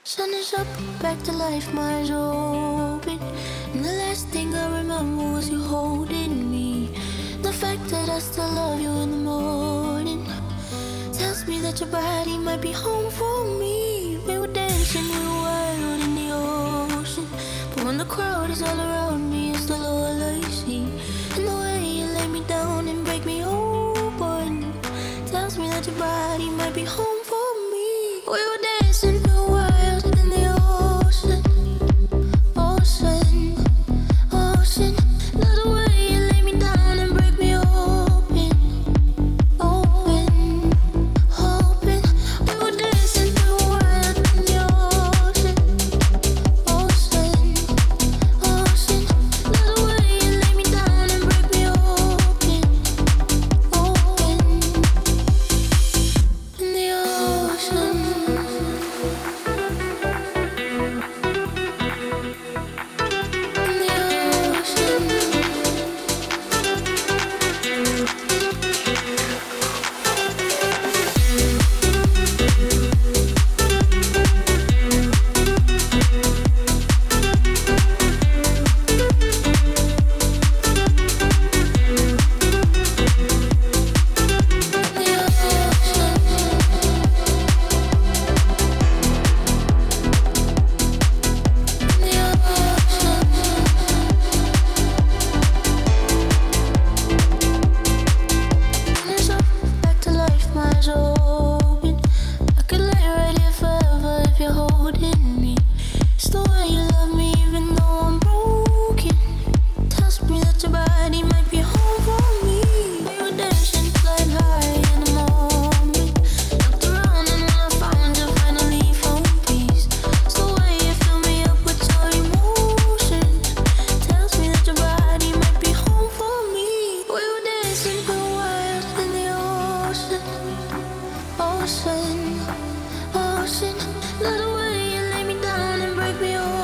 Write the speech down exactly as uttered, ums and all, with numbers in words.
Sun is up, back to life, my eyes open. And the last thing I remember was you holding me. The fact that I still love you in the morning tells me that your body might be home for me. We were dancing, we were wild in the ocean. But when the crowd is all around me, it's still all I see. And the way you lay me down and break me open tells me that your body might be home for me. We were dancing, we were wild in the ocean. Ocean, ocean. Love the way you lay me down and break me open. Open, open. We were dancing, we were wild in the ocean. Ocean, ocean. Love the way you lay me down and break me open. Open, in the ocean. Back to life, my eyes open. I could lay right here forever if you're holding me. It's the way you love me, even though I'm broken. Tells me that your body might be home for me. We were dancing, flying high in the moment. Looked around and when I found you, finally found peace. It's the way you fill me up with your emotions. Tells me that your body might be home for me. We were dancing, we were wild in the ocean. Ocean, ocean. Love the way you lay me down and break me open.